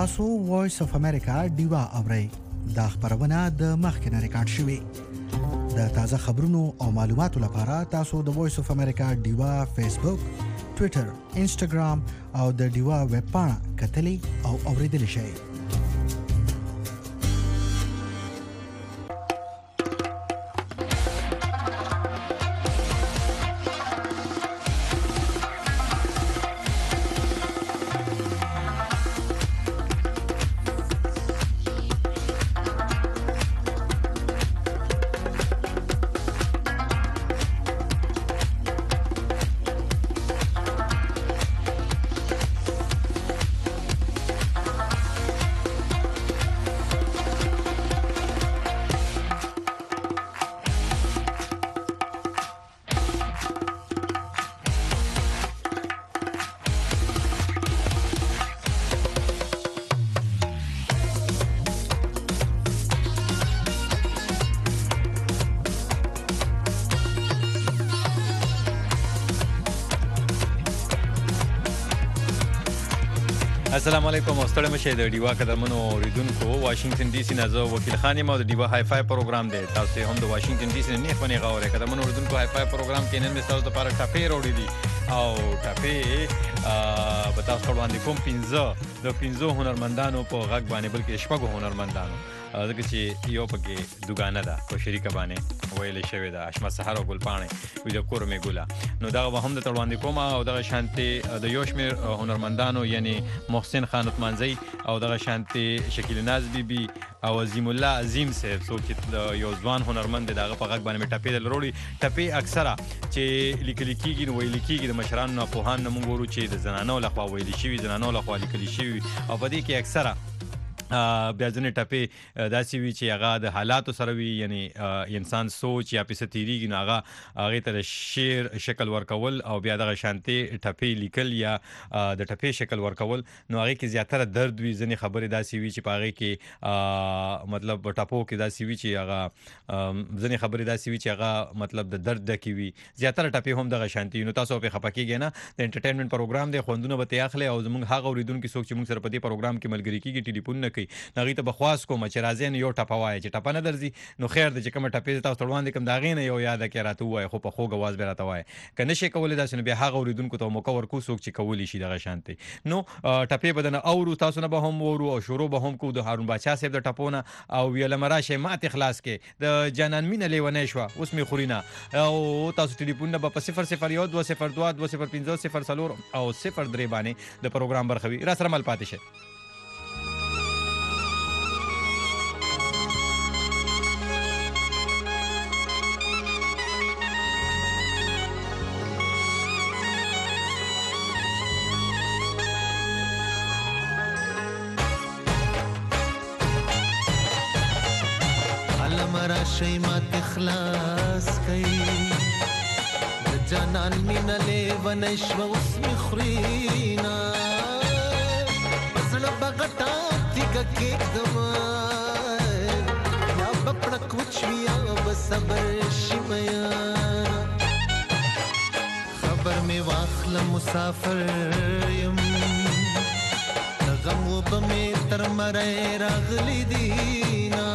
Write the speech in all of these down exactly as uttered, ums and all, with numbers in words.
تاسو وایس اف امریکا ډیوا اورئ. دا خبرونه د مخکنه ریکارډ شوې. د تازه خبرونو او معلوماتو لپاره تاسو د وایس اف امریکا ډیوا فیسبوک، ټوئیټر، انسټاګرام او د ډیوا ویب پاڼه کتلی او اوریدلی شئ. السلام علیکم او ستړي مشه د ډیوا قدرمنو اوریدونکو. واشنگټن ډي سي نه زه وکیل خان یم او د ډیوا های فای پروګرام دی. تاسو هم د واشنگټن ډي سي نه نه خونی غوړې قدرمنو اوریدونکو های فای پروګرام کې نن تاسو لپاره ټاپې وروړي دي او ټاپې په تاسو باندې کوم پنځه د پنځه هنرمندانو په غږ باندې بلکې شپږ هنرمندانو ځکه چې یو پکې دوګانه ده په شریکه باندې ویلې شوې ده اشمت سحر او ګلپاڼې وي د کور مې ګوله. نو دغه به هم د تړواندې کوم او دغه شانتي د یو شمېر هنرمندانو یعنی محسن خان عثمانزی او دغه شانتي شکیل ناز بی بی او عظیم الله عظیم صاحب څوک چې یو ځوان هنرمند دی دغه په غږ باندې مې ټپې دل وروړي. ټپې اکثره چې لیکل کېږي نو ویل کېږي د مشرانو نه پوهان نه موږ ګورو چې د زنانو لخوا ویل شوي زنانو لخوا لیکل شوي او په دې کې اکثره بیا ځینې ټپې داسې وي چې هغه د حالاتو سره وي یعنی انسان سوچ یا پسې تیریږي نو هغه هغې ته د شعر شکل ورکول او بیا دغه شانتې ټپې لیکل یا د ټپې شکل ورکول نو هغې کې زیاتره درد وي. ځینې خبرې داسې وي چې په هغې کې مطلب ټپو کې داسې وي چې هغه ځینې خبرې داسې وي چې هغه مطلب د درد ډکې وي. زیاتره ټپې هم دغه شانتې وي. نو تاسو پرې خفه کېږئ نه. د انټرټینمنټ پروګرام دی خوندونه به ترې اخلئ او زموږ هغه اورېدونکي څوک چې موږ سره په دې پروګرام کې ملګري کېږي ټلیفون نه کوي هغې ته به خواست کوم چې راځئ نو یو ټپه وایه چې ټپه نه درځي نو خیر دی چې کومه ټپې تاسو ته وړاندې کړم د هغې نه یو یاده کې راته ووایه خو په خوږ اواز به راته وایه. که نه شئ کولی داسې نو بیا هغه اورېدونکو ته موقع ورکوو څوک چې کولی شي دغه شانتې. نو ټپې به درنه اورو تاسو نه به هم اورو او شروع به هم کوو د هارون باچا صاحب د ټپو نه او ویلمه راشئ ماتې خلاص کې د جانان مینه لیونی شوه اوس مې خوري نه او تاسو ټلیفونونه به په صفر صفر یو دوه صفر دوه دوه صفر پنځه صفر څلور او صفر درې باندې د پروګرام برخه وي. را سره مل پاتې شئ. شي ما تخلاص کئ د جانان مینه لیونی شوه اوس مې خوري نه زړه به غټه تیږه کېږدمه یا به پړک وچ وي یا به صبر شي میانه خبر مې واخله مسافر یم د غم وبه مې تر مری راغلی دي نه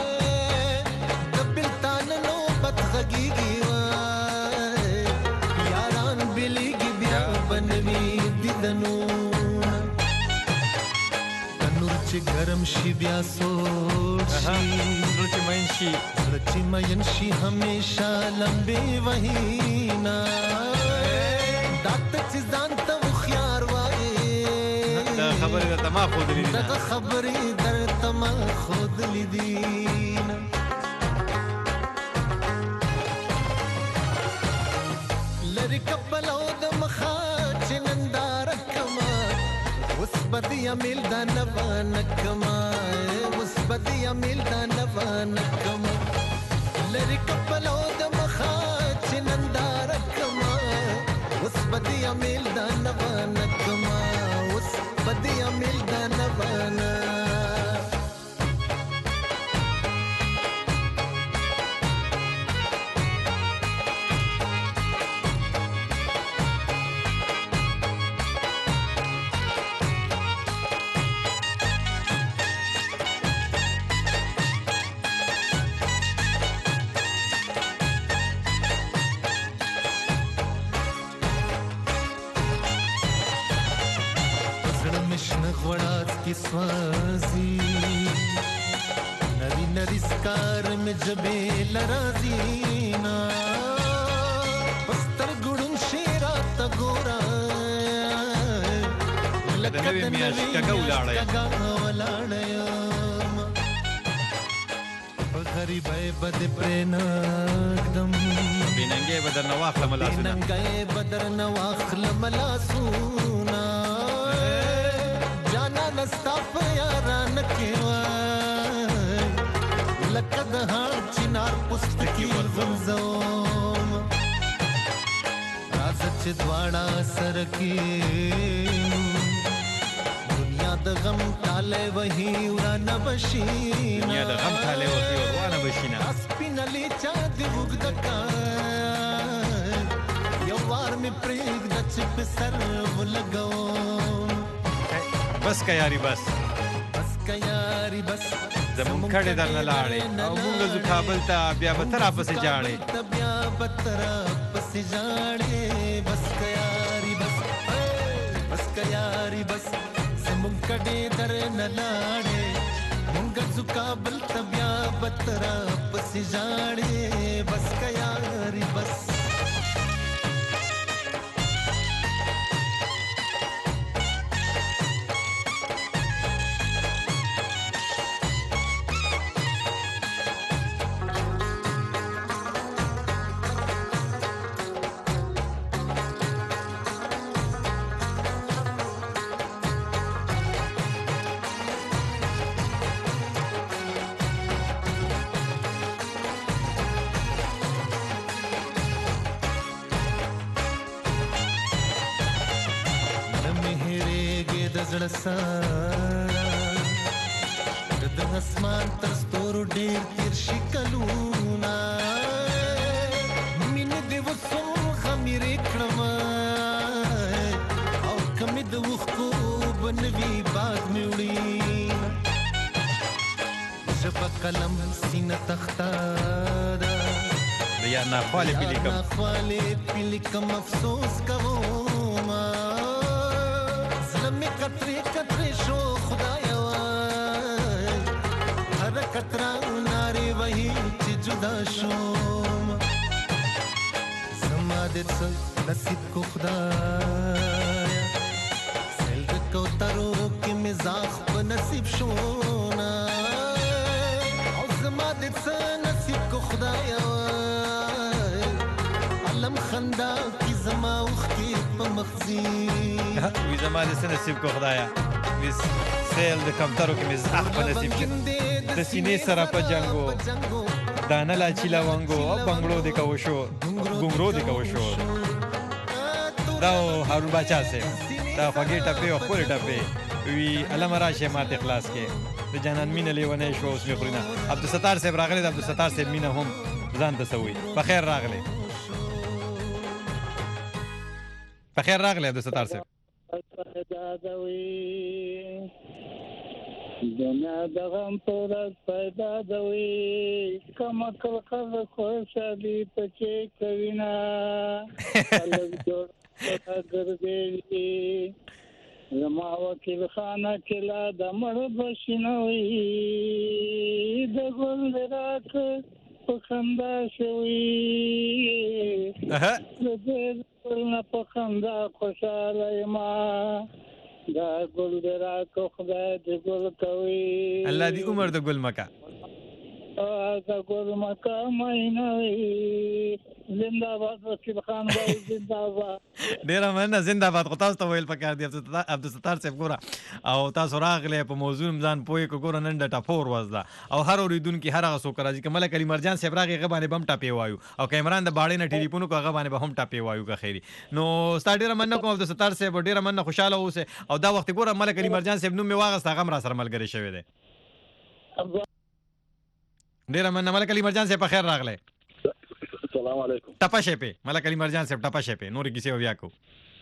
یاران بلیږي بیا بنوي دیدنونه تنور چې ګرم شي بیا سوړ شي زړه چې مین شي زړه چې مین شي همیشه لمبې وهینا دا ته چې ځان ته هوښیار وایې دا خبرې درته ما ښودلي دي دغه خبرې درته ما ښودلي دي کپلو د مخا چې ننداره کما اوس بدی امیل دا نوانه کما اوس بدی امیل دا نوانه کما لری کپلو د مخا چې ننداره کما اوس بدی امیل دا نوانه کما اوس بدی امیل دا نوانه की स्वाजी नरी नरी स्कार में जबे लराजीना बस्तर गुड़ुन शेरा तगोरा لکه نوې میاشت کږه ولاړه یم په غریبۍ به دې پرېنږدم بېننګۍ به درنه واخلم لاسونه بېننګۍ به درنه واخلم لاسونه جانانه ستا په یارانه کې وای لکه د هاړ چنار پوستکي غورځوم راځه چې دواړه سره کښېنو دنیا د غم ټالی وهي ورانه بشي دنیا د غم ټالی وهي ورانه بشي نه سپینه لیچه د اوږده کار یو وار مې پرېږده چې په سر ولګوم بس که یاري بس بس که یاري بس زمونږ کډې درنه لاړې او مونږ ځو کابل ته بیا به ته راپسې جاړې بیا به ته راپسې جاړې بس که یاري بس بس که یاري بس زمونږ کډې درنه لاړې مونږ ځو کابل ته بیا به ته راپسې جاړې بس که یاري بس زړه ساره د اسمان تر ستورو ډېر تېر شي کلونه مینې دې وسوم خمیرې کړم او که مې د اوښکو به نه وي باد مې وړي ژبه قلم سینه تخته ده د یار ناخوالې پې لیکم ناخوالې پې لیکم افسوس کوم زلمې کترې کترې شو خدایا وای هر کترا نارې وهي چې جدا شوم زما دې څه نصیب کو خدایا سیل د کوترو کې مې زاخ په نصیب شونا او زما دې څه نصیب کو خدایا وای علم خندا کی زما اوښکې په مخزي وی زما دې څه نصیب کو خدایا وی سیل د کمترو کې مې زاخ په نصیب شو د سینې سره په جنګو دانه لا چیلا وانګو او بنگلو دې کو شو ګنگرو دې کو شو دا هارون باچا سه دا خوږې ټپې او خپل ټپې وی علم راشه ماته اخلاص کې د جانان مینه لیونه شو اوس مې خورینه عبدالستار صاحب راغلی د عبدالستار صاحب مینه هم ځان ته سوي په خیر راغلی په خیر راغلی عبدالستار صاحب دنیا د غم پورت پیدا دوي کم عقل خلق خوشالي پچې کوینا خلق جوړ ګرځي زما وکیل خانه کلا د مړ بشنوي د ګل راک په خندا شوي اها د ګل نه په خندا خوشاله ما دا ګل درا کو خدای دې ګل کوي الله دې عمر د ګل مکا دا ګل مکا مینوي زنده‌باد وکیل خان وای زنده‌باد ډیره مننه زنده‌باد خو تاسو ته ویل پکار دی عبدالستار صاحب ګوره او تاسو راغلی په موضوع ځان پوهې کو ګوره نن ډټه فور وزده او هر اوریدونکي هر هغه څوک راځي که ملک علي مرجان صاحب راغی هغه باندې به هم ټاپې وایو او که عمران د باړې نه ټلیفون وکړو هغه باندې به هم ټاپې وایو که خیري نو ستا ډېره مننه کوم عبدالستار صاحب ډېره مننه خوشحاله اوسئ او دا وخت ګوره ملک علي مرجان صاحب نوم مې واغسته هغه هم را سره ملګری شوی دی ډېره مننه ملک علي مرجان صاحب په خیر راغلی السلام علیکم ټپه شي پې ملک علي مرجان صاحب ټپه شي پې نورې کیسې به بیا کوو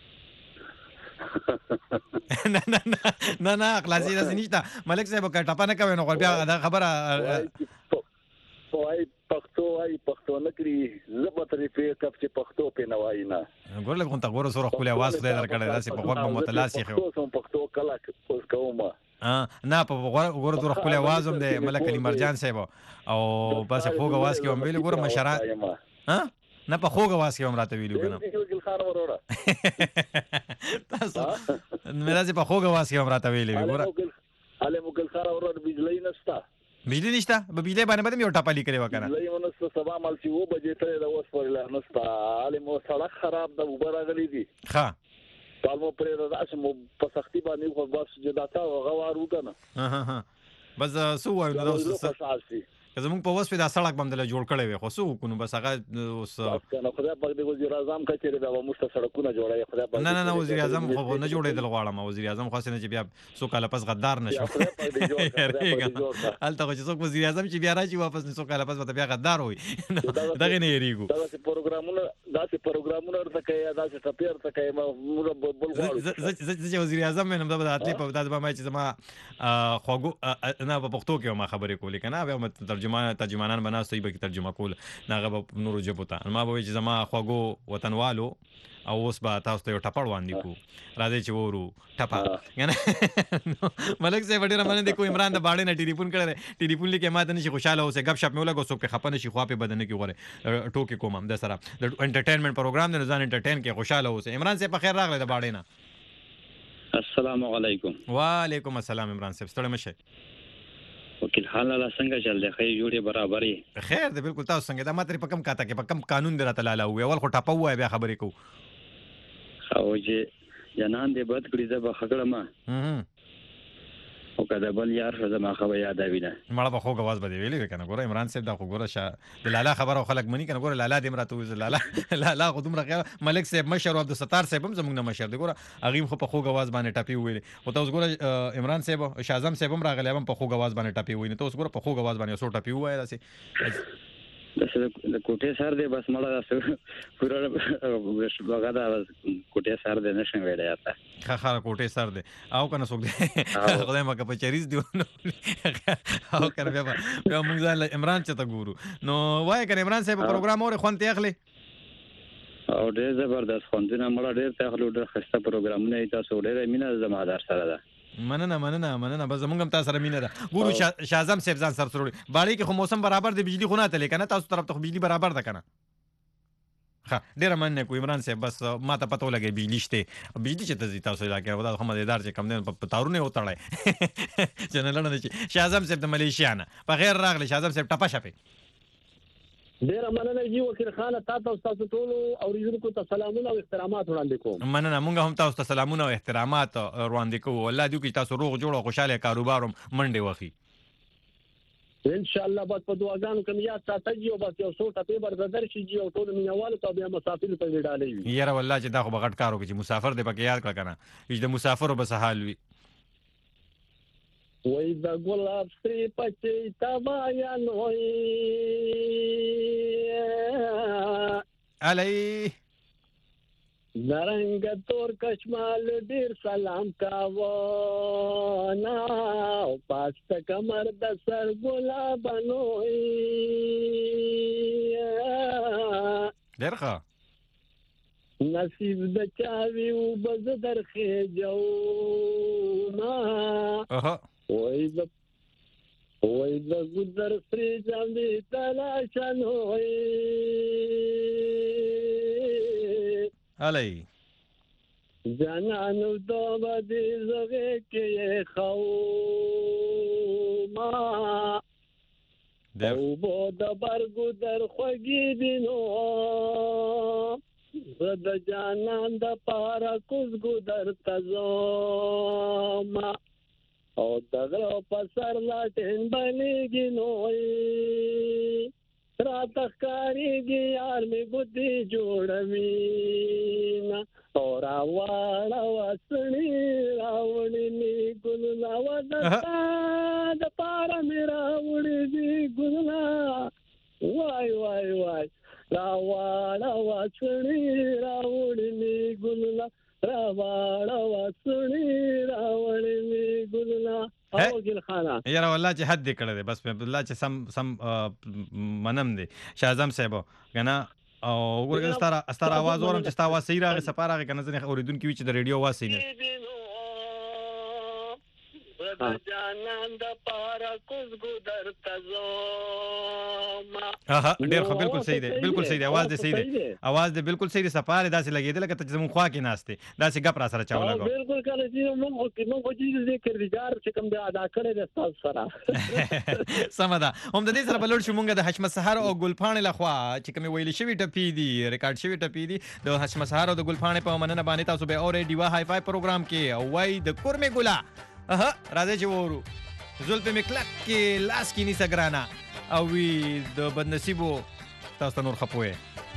نه نه نه نه نه خلاصې داسې نشته ملک صاحب که ټپه نه کوئ نو بیا دا خبره وای پښتو وايي پښتو نه کړی زبر ترې په کف چې پښتو په نوای نه ګور لګون تا ګور سره خپل आवाज خدای درکړی داسې په وخت متلاسي خو پښتو پښتو کلا اوس کومه نه په ګور سره خپل आवाज هم د ملک علي مرجان صاحب او بس خوګ आवाज کې هم ویل ګور مشره ها نه په خوګ आवाज کې هم راته ویلو کنه خان وروره تاسو مې راځي په خوګ आवाज کې هم راته ویلې ګور علي مګل خان وروره بجلی نشتا بجلی نشته به بجلی باندې باندې یو ټاپه لیکلې وکنه بجلی ونسته سبا مال چې و بجې ته د وس پر لا نستا علي مو سړک خراب د وبره غلي دي ښه طالبو پرې راځم مو په سختي باندې خو بس جدا تا غوار وکنه ها ها بس سو وایو نو اوس که زمونږ په وس په دا سړک باندې جوړ کړی وي خو څه وکړو بس هغه اوس کنه خدای پاک دې وزیر اعظم کچېره دا موږ سړکونه جوړای خدای پاک نه نه نه وزیر اعظم خو نه جوړېدل غواړم وزیر اعظم خو څنګه چې بیا څو کاله پس غدار نشو الته چې څوک وزیر اعظم چې بیا راشي واپس څو کاله پس بیا غدار وي دغه نه یریګو دا چې پروګرامونه دا چې پروګرامونه ورته کوي دا چې ټپیر ته کوي موږ بل غواړو چې وزیر اعظم مې نو دا اتلې په داسې ما چې زما خواږو نه په پښتو کې ما خبرې کولې کنه بیا ترجمه ترجمانان بناستې به ترجمه کول ناغه په نورو جبو ته ما به چې زما خواږو وطنوالو او اوس به تاسو ته یو ټپړ وړاندې کو راځي چې ورو ټپا کنه ملک صاحب ډیر باندې کو عمران د باړې نه ټلیفون کړی ټلیفون لیکه ماته نشي خوشاله اوسه غب شپ مې ولګو سو په خپنه شي خوا په بدن کې غوړې ټوکې کوم هم د سره د انټرټینمنت پروګرام د ځان انټرټین کې خوشاله اوسه عمران صاحب په خیر راغله د باړې نه السلام علیکم وعلیکم السلام عمران صاحب ستړي مشه وکیل حال لا څنګه چل دی خې جوړې برابرې خیر دی بالکل تاسو څنګه دا ماتري په کم کاته کې په کم قانون دی راته لاله وي اول خو ټاپو وای بیا خبرې کو او چې جنان دې بد کړی زه به خګړم هم او کدا بل یار څه ما خبر یاد اوینه مړه په خوګ आवाज بده ویلې کنه ګوره عمران صاحب دا خو ګوره شه د لالا خبره خلک منی کنه ګوره لالا دې مرته وز لالا لالا خو دومره خیر ملک صاحب مشر او عبد الستار صاحب هم زموږ نه مشر دی ګوره اغیم خو په خوګ आवाज باندې ټاپي ویلې او تاسو ګوره عمران صاحب شازم صاحب هم راغلی هم په خوګ आवाज باندې ټاپي ویني تاسو ګوره په خوګ आवाज باندې سو ټاپي وای راسي د کوټه سر دې بس مړه پورا وګدا کوټه سر دې نشم ویلې آتا خا خا کوټه سر دې او کنه څوک دې خدای مکه په چریز دی او کنه بیا بیا موږ ځل عمران چته ګورو نو وای کنه عمران صاحب پروګرام اور خوان ته اخلي او ډېر زبردست خوندونه مړه ډېر ته اخلو ډېر خسته پروګرامونه تاسو ډېر مینه زمادار سره ده مننه مننه مننه بس موږ هم تاسو سره مینه ده ګورو شازم صاحب ځان سره سره باړې کې خو موسم برابر دی بجلی خو نه تلې کنه تاسو طرف ته بجلی برابر ده کنه ها ډیر مننه کو عمران صاحب بس ما ته پته ولګي بجلی شته بجلی چې تاسو تاسو علاقې ودا هم مددار چې کم نه په تارونه وتړای چې نه لړنه چې شازم صاحب د ملیشیا نه په غیر راغلی شازم صاحب ټپه شپه ډیر مننه جی وکیل خان تاسو تاسو ټول اوریدونکو ته سلامونه او احترامات وړاندې کوم مننه مونږ هم تاسو ته سلامونه او احترامات وړاندې کوو الله دې کې تاسو روغ جوړ او خوشاله کاروبار منډه وخی ان شاء الله بس په دعاګانو کې یا ساتي او بس یو څو ټپه بردر شي جی او ټول مینوالو ته بیا مسافر ته وډالې وي یاره والله چې دا خو بغټ کارو کې چې مسافر دې پکې یاد کړ کنه چې د مسافرو بس حال وي وای دا ګلاب سری پچې تا بیان وای علی نرنګ تور کشمال ډیر سلام کاوه نا پاست کمر د سر ګلاب نوې ډیر ښه نصیب د چاوي او بز درخې جو ما اها وای د وای د ګذر سری ځاندې تلاشن وای علی جانانو د باندې زغه کې خو ما او بو د برګو در خوږی دینو زد جانان د پارا کوز ګو در تزو ما او دغه پسر لا ټین بنېږي نوې رات ښکارېږي یار مې ګوتې جوړوي نه او راواړه وسړي راوړي مې ګلونه ودستا د پاره مې راوړي دي ګلونه وای وای وای راواړه وسړي راوړي مې ګلونه راواړه وسړي راوړي مې ګلونه وکیل خانه یاره والله چې حد دې کړی دی بس الله چې سم سم منم دی شاه اعظم صاحب کنه او وګورګ ستاره ستاره आवाज اورم چې ستا आवाज صحیح راغی سپاره راغی کنه ځنه اوریدونکو چې د ریډیو आवाज صحیح نه جانان د پارا کوز ګدر تزو ها ها ډیر خو بالکل صحیح دی بالکل صحیح دی आवाज دې صحیح دی आवाज دې بالکل صحیح دی سپاره داسې لګیدل لکه ته زمون خوا کې ناشته داسې غپ را سره چاو لګو بالکل کله چې موږ موږ چې دې کردګار چې کوم دی ادا کړی د تاسو سره سمدا هم د دې سره بلور شو مونږ د حشمت سحر او ګلپاڼې لخوا چې کوم ویل شوی ټپی دی ریکارډ شوی ټپی دی د حشمت سحر او د ګلپاڼې په مننه باندې تاسو به اورې دیوا هاي فای پروګرام کې او وای د کورمه ګلا اها راځي چې وورو زلفه مکلک کې لاس کې نیسه ګرانا او وی د بدنصیبو تاسو نور خپوي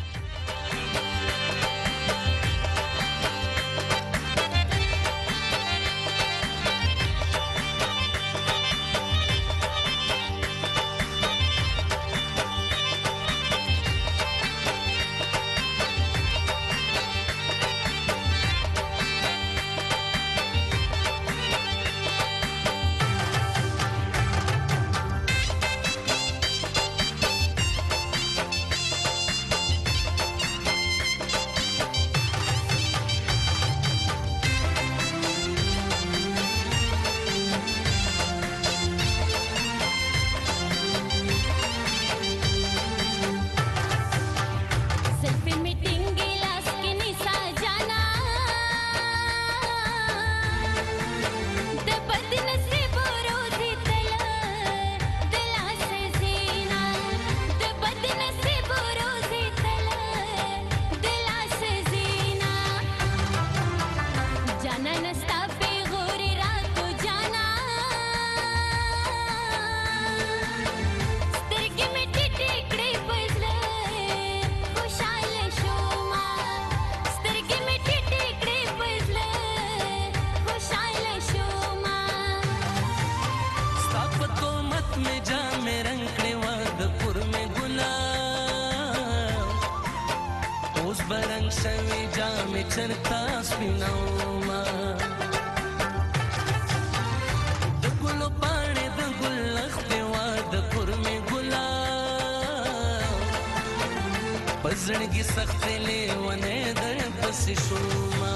زړګي سخت لیونه در پس شوما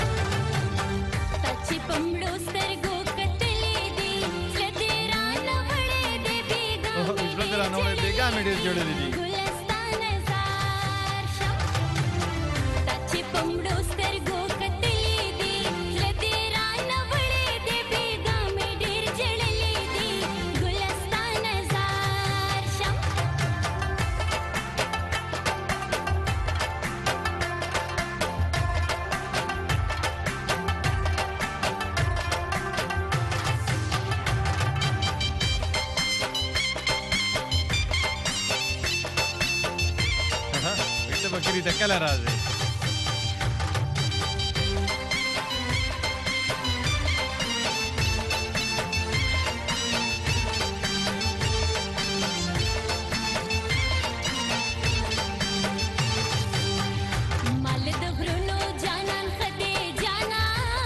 تچ پمړو سترګو کتلې دي زړه را نوړې دې بیګا زړه را نوړې بیګا مې ډېر جوړې دي ګلستان زار شم تچ پمړو سترګو کتلې دي زړه را نوړې دې بیګا مې ډېر جوړې دي ګلستان زار شم بکری ته کله راځي مال د غرونو جانان خدي جانا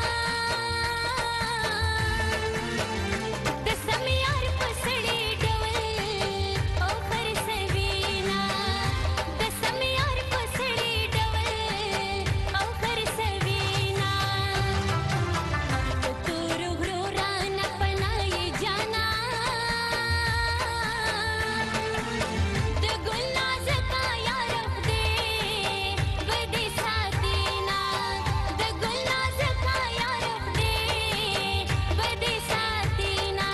د سميار پسړي ډول او خرسوينا د سميار پسړي ډول او خرسوينا تور غرو رانا پناي جانا د ګل ناز کا یار خدي بدي ساتینا د ګل ناز کا یار خدي بدي ساتینا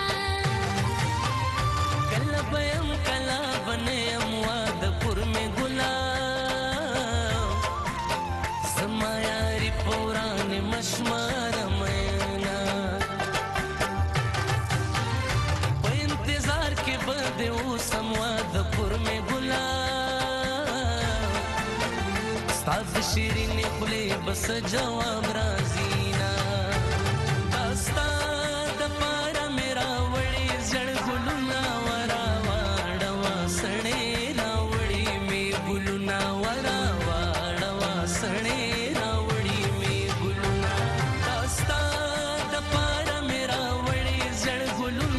کله بیم کلا بنیم واد پر می ګلا سما یاري پوران مشمار مینا په انتظار کې بده او سم واد پر می ګلا ستاد شیرین خلی بس جواب رازینا داستا د پارا میرا وړي زړ ګلونا ورا واړوا سړې راوړي می ګلونا ورا واړوا سړې راوړي می ګلونا داستا د پارا میرا وړي زړ ګلونا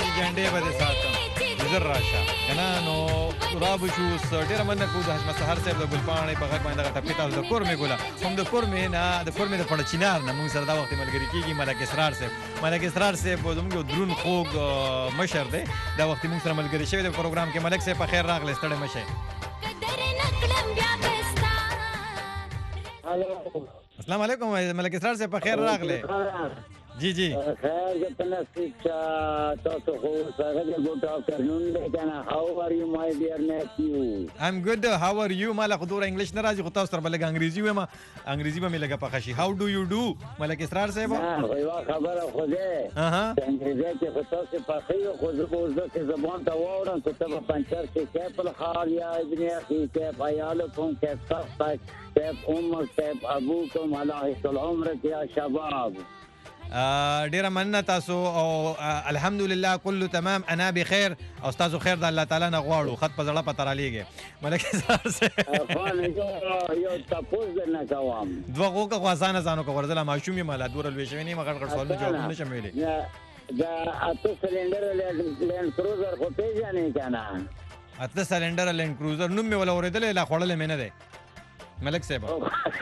چې جنډې به دې ساتم زر راشه کنه نو رابو شو ډېره مننه کوو د حشمت سهار صاحب د ګلپاڼې په غږ باندې دغه ټپې تاسو د کورمې ګله هم د کورمې نه د کورمې د پړچینار نه موږ سره دا وخت ملګري کېږي ملک اسرار صاحب ملک اسرار صاحب زموږ یو درون خوږ مشر دی دا وخت موږ سره ملګري شوی د پروګرام کې ملک صاحب په خیر راغلی ستړی مه شئ السلام علیکم ملک اسرار صاحب په خیر راغلی جی جی خیر د تناسب چا تاسو خو سره د ګوټ افټرنون دی کنه هاو ار یو مای ډیر نیفیو I'm good how are you مالا خو دوره انګلیش نه راځي خو تاسو سره بلګ انګریزي وایم انګریزي به مې لګه پخه شي how do you do ملک اسرار صاحب نه یو خبره خو ده اها انګریزي کې خو تاسو پخه یو خو زه به زه زبان ته واورم څه ته پنځر کې کیپل خال یا ابن اخي کیپ عیالکم کیپ صحتک کیپ امک کیپ ابوکم علیه العمر یا شباب ډیره مننه تاسو او الحمدلله كله تمام انا بخير او تاسو خیر د الله تعالی نه غواړو خط په زړه پته را لیږي ملک اسرار صاحب افغان یو تاسو نه کوم دوه غوکه غوازانه ځانو کو ورزله ماشوم یې مالا دور لوي شوی نه مګر غړ سوال جواب نشم ویلي دا اته سلندر لینډ کروزر خو پیژنې کنه اته سلندر لینډ کروزر نوم مې ولا اوریدل لا خړل مې نه ده ملک صاحب خو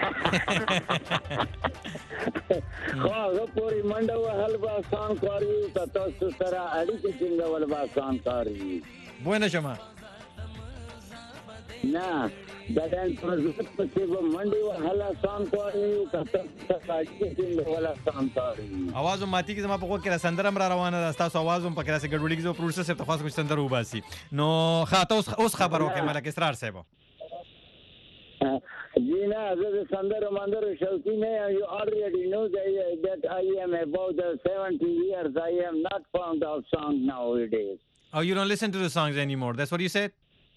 هغه پوری منډه وهل به آسان کار وي که تاسو سره اړیکې ټینګول به آسان کار وي بوینه شمه نه دا ډېر پروژه پسې به منډې وهل آسان کار وي که تاسو سره اړیکې ټینګول آسان کار وي اواز ماتي کې زما په غوږ کې را سندره را روانه ده تاسو اواز هم پکې راسي ګډوډي کې زو پروډوسر صاحب ته خاص کوم سندره وباسي نو خاطه اوس خبر وکړه ملک اسرار صاحب Gina, this is Sandar Mandar Shaukine. You already know that, that I am about seventy years. I am not fond of songs nowadays. Oh, you don't listen to the songs anymore. That's what you said?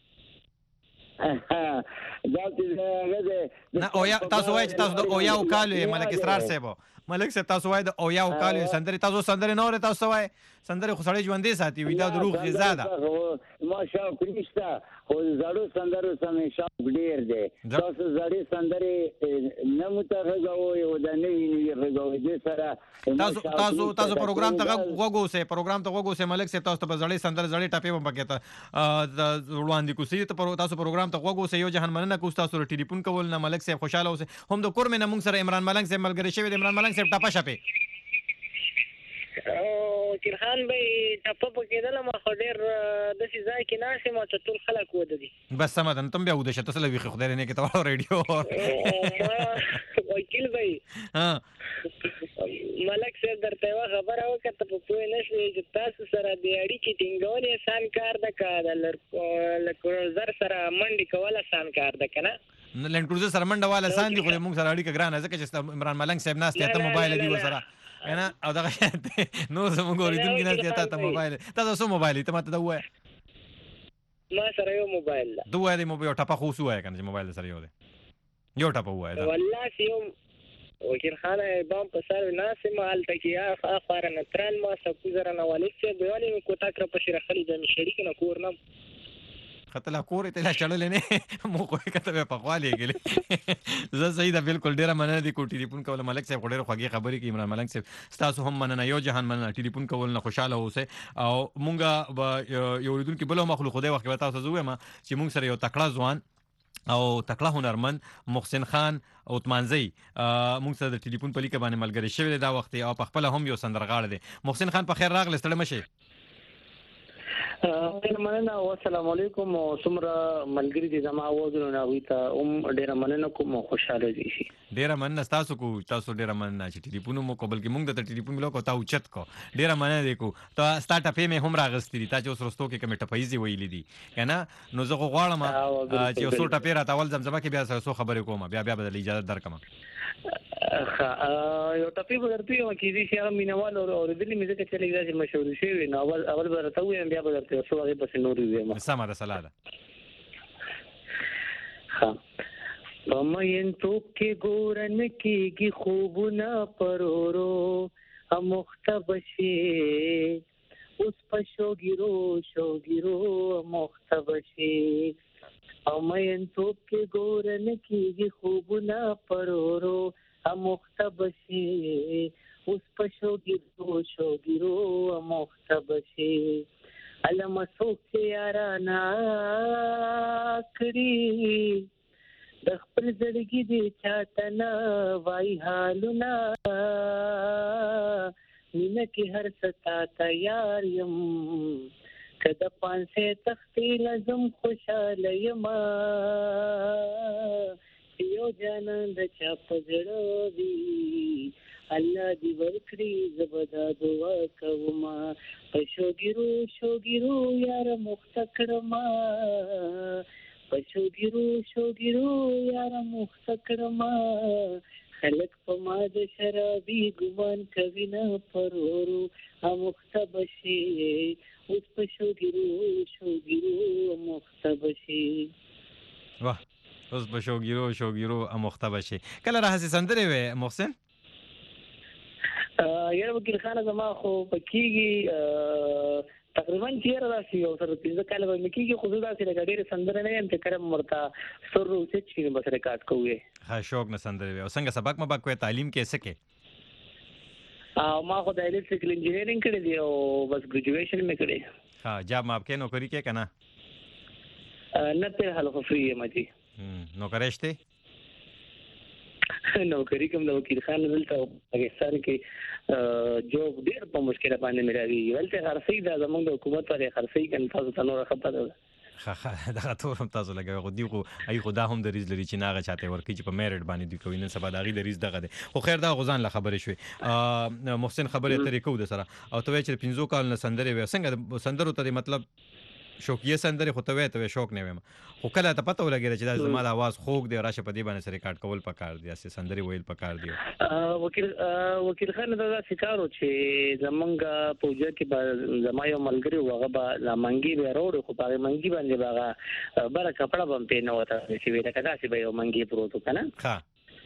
that is uh, Na oya tasu wai tasu oya ukalu Malik Israr sebo. ملک صاحب تاسو وای د او یا او کال سندري تاسو سندري نور تاسو وای سندري خو سړی ژوندې ساتي وي دا دروغ دي زاده ما شاو کنيشتا خو زړو سندرو سمې شاو ډیر دي تاسو زړې سندري نه متغو یو د نه ویني غو دي سره تاسو تاسو تاسو پروګرام ته وګو سه پروګرام ته وګو سه ملک صاحب تاسو ته زړې سندري زړې ټاپې هم پکې ته وړاندې کوسي ته تاسو پروګرام ته وګو سه یو جهان مننه کو تاسو ټلیفون کول نه ملک صاحب خوشاله اوسه هم د کور مې موږ سره عمران ملنګ صاحب ملګری شوی د عمران ملنګ صاحب ټاپه شپه او تیرخان به ټاپه پکې دله ما خو ډېر داسې ځای کې ناست یم چې ټول خلک وده دي بس سمه ده نو تم بیا وده شه تاسو له ویښې خدای نه کې ته واړو ریډیو وکیل بھائی ملک صاحب درته یوه خبره وکړه ته په پوه نه شوې چې تاسو سره د اړیکې ټینګول یې اسان کار ده که د لکروزر سره منډې کول اسان کار ده که نه لینډ کروزر سره منډه واله سان دي خو موږ سره اړیکه ګرانه ځکه چې عمران ملنګ صاحب ناست ته موبایل دی ورسره کنه او دغه نو زموږ اوریدونکي ناست ته موبایل تاسو سو موبایل ته ماته دا وای ما سره یو موبایل ده دوه دی موبایل ټاپه خو سو وای کنه چې موبایل سره یو دی یو ټاپه وای دا والله یو وکیل خان بام په سر ناسې مال تکي اخر نترال ما سکو زره نه والي چې دیوالي کو تاکر په شری خلی د شریک نه کور نه خطلا کور ته لا چړلې نه مو کوی کته په خواله کېږي زه صحیح ده بالکل ډیره مننه دي کو ټلیفون کول ملک صاحب ډیره خوږی خبرې کوي عمران ملنګ صاحب تاسو هم مننه یو جهان مننه ټلیفون کول نه خوشاله اوسه او مونږه یو ریدون کې بل مخلوق خدای وخت به تاسو زویم چې مونږ سره یو تکړه ځوان او تکړه هنرمند محسن خان اوتمانزی مونږ سره د ټلیفون په لیکه باندې ملګری شوی دا وخت او په خپل هم یو سندرغاړ دی محسن خان په خیر راغلی ستړی مشه ډېر مننه او السلام علیکم او څومره ملګري دي زما وځو نه وي ته هم ډېر مننه کوم خوشاله دي شي ډېر مننه تاسو کو تاسو ډېر مننه چې ټلیفون مو کو بلکې مونږ د ټلیفون ملو کو تا اوچت کو ډېر مننه دي کو ته سٹارټ اپ مې هم راغستې دي تا چې اوس رستو کې کمه ټپایزي ویلې دي کنه نو زه غواړم چې اوس ټپې را تاول زمزمه کې بیا سره خبرې کوم بیا بیا بدل اجازه درکم یو ټپی به درته یو کې دي چې هغه مینوال او اوریدلې مې ځکه چې لږه مشهور شوی نو اول اول به راته وایم بیا به درته څو هغه پس نور ویم سمه ده سلاده ها پمین تو کې ګورن کېږي خوبونه پرورو امختبشي اوس پښو ګیرو شو ګیرو امختبشي پمین تو کې ګورن کېږي خوبونه پرورو امختبشي اوس په شوګیرو شوګیرو مختبشي علم څوک یارانا کړی د خپل زړګي دې چاته نه وای حالونه مینه کې هر ستا تیار یم کده پانسه تختې لازم خوشاله یم یو جانان د چا په زړه وي الله دې ورکړي زبدا دعا کوم په شوګیرو شوګیرو یار مخته کړم په شوګیرو شوګیرو یار مخته کړم خلک په ما د شرابي ګمان کوي نه پرورو مخته بشي اوس په شوګیرو شوګیرو مخته بشي واه اوس په شوګیرو شوګیرو مخته بشي کله راځي سندره وې محسن یاره وکیل خان زما خو پکېږي تقریبا چیرې راشي او سره پنځه کاله به مې کېږي خو زه داسې لکه ډېرې سندره نه یم چې کله مې ورته سر روسیت شي نو بس ریکارډ کوو ها شوق نه سندره وې او څنګه سبق مبق کوې تعلیم کې څه کې او ما خو د الکتریکل انجینیرینګ کړی دی او بس ګریجویشن مې کړی ها جاب ما کې نوکری کې کنه نه ته حل خو فری یم جی نوکری شته نوکری کوم د وکیل خان دلته پاکستان کې جوب ډیر په مشکل باندې ملایي ولته خرڅي د زمونږ د حکومت لري خرڅي کنه تاسو ته نور خبره ده خا دا ټول هم تاسو لګوي خو دی خو ای خدا هم د ریز لري چې ناغه چاته ورکی چې په میرټ باندې دی کوي نن سبا داغي د ریز دغه ده خو خیر دا غزان له خبرې شوې محسن خبرې ترې کو د سره او ته چې پنځو کال نه سندره وې څنګه سندرو ته مطلب شوقیه سندره خو ته وې ته شوق نه وې خو کله ته پته ولګی چې دا زما د आवाज خوګ دی راشه په دې باندې سره ریکارډ کول پکار دی اسې سندره ویل پکار دی وکیل وکیل خان دا شکارو چې زمونږ پوجا کې زما یو ملګری وغه با لامنګي به روړ خو په منګي باندې باغه بل کپڑا بم پېنه وته چې ویل کدا چې به یو منګي پروت کنه ها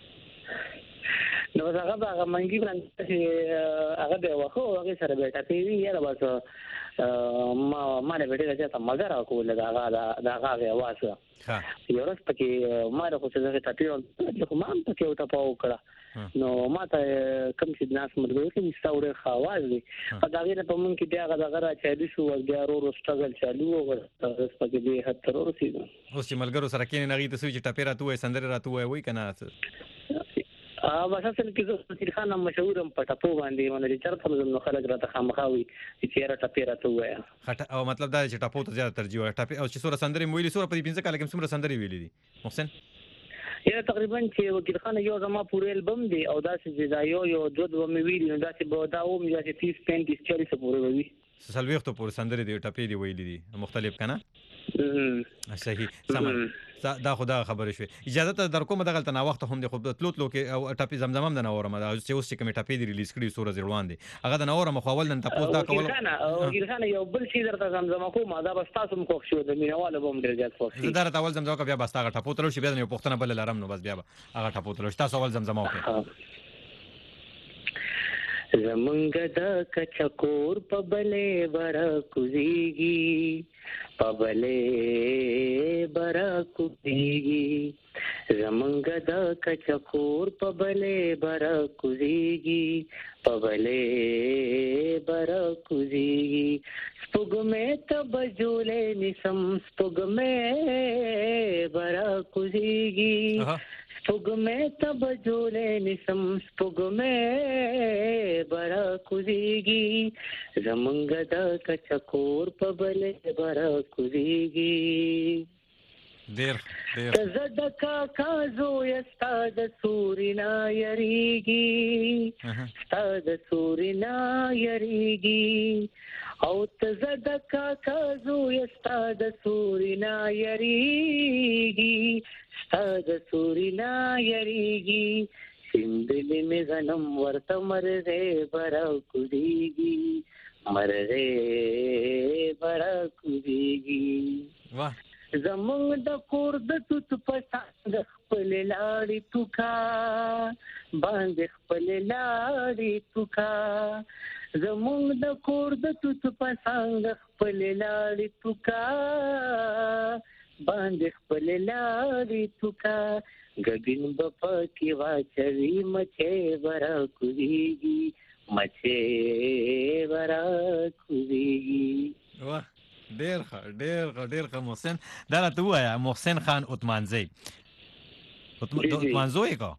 نو هغه هغه منګي باندې هغه به واخو هغه سره به ټاپې وی یاره بس ما ما نه وړي چې تاسو مزه راکول دا هغه دا هغه واسه ها یو ورځ پکې ما راخو چې زه ټاپې خو ما هم پکې وته پاو کړه نو ما ته کوم چې ناس مرګوي چې مستوره خواز دي دا غیر په مونږ کې بیا هغه را چالي شو بیا ورو سټرګل چالو او تاسو پکې به هتر ورسېدو اوس چې ملګرو سره کې نه غي تاسو چې ټاپې راتوي سندره راتوي وای کنه ا واسه سره کې زه وکیل خان مشهورم پټاپو باندې باندې چرته نو خلک راته خامخاوي چې چیرې ټاپې راته وایا خټه او مطلب دا چې ټاپو ته زیات ترجیح ورکړي ټاپې او چې سوره سندري ویلي سوره په پنځه کال کې سوره سندري ویلي دي محسن یا تقریبا چې وکیل خان یو زما پورې البم دی او دا چې زایو یو دوه دوه مې ویلي نو دا چې به دا و مې چې تیس پینتیس چالیس پورې وي سلويختو پورې سندري دی ټاپې دی ویلي دي مختلف کنه صحیح سم دا خدا خبره شوې اجازه ته در کوم دغه تنا وخت هم د خو تلو تلو کې او ټاپي زمزم هم د نورم دا چې اوس چې کوم ټاپي دی ریلیز کړي سورې روان دي هغه د نورم خو ول نن تاسو دا کول کنه او ګرځنه یو بل شي درته زمزم کوم دا بس تاسو مخ شو د مینواله بم ډیر زیات فوکس دا درته اول زمزم بیا بس هغه ټاپو تلو شي بیا نه پښتنه بل لارم نو بس بیا هغه ټاپو تلو تاسو اول زمزم وکړه زمونږ د کچکور په بلې ورا کوزيږي په بلې برا کوزيږي زمونږ د کچکور په بلې برا کوزيږي په بلې برا کوزيږي سپوږمې ته بجولې نسم سپوږمې برا کوزيږي سپوږمې ته بجولې نسم سپوږمې برا کوزيږي زمونږ د کچکور په بلې برا کوزيږي ډېر ډېر زه د کاکا زوی ستا د سورینا یریږي ستا د سورینا یریږي او ته زه د کاکا زوی ستا د سورینا یریږي ستا د سورینا یریږي سندلې مې غنم ورته مرغې برا کوزيږي مرغې برا کوزيږي واه زمونږ د کور د توت په څنګ خپل لاړې توکا باندې خپل لاړې توکا زمونږ د کور د توت په څنګ خپل لاړې توکا باندې خپل لاړې توکا ګګین بپا کی واچوي مچې ورا کويږي مچې ورا کويږي. واه ډېر ښه ډېر ښه ډېر ښه محسن. دا راته ووایه محسن خان عثمانزی عثمانزو یې که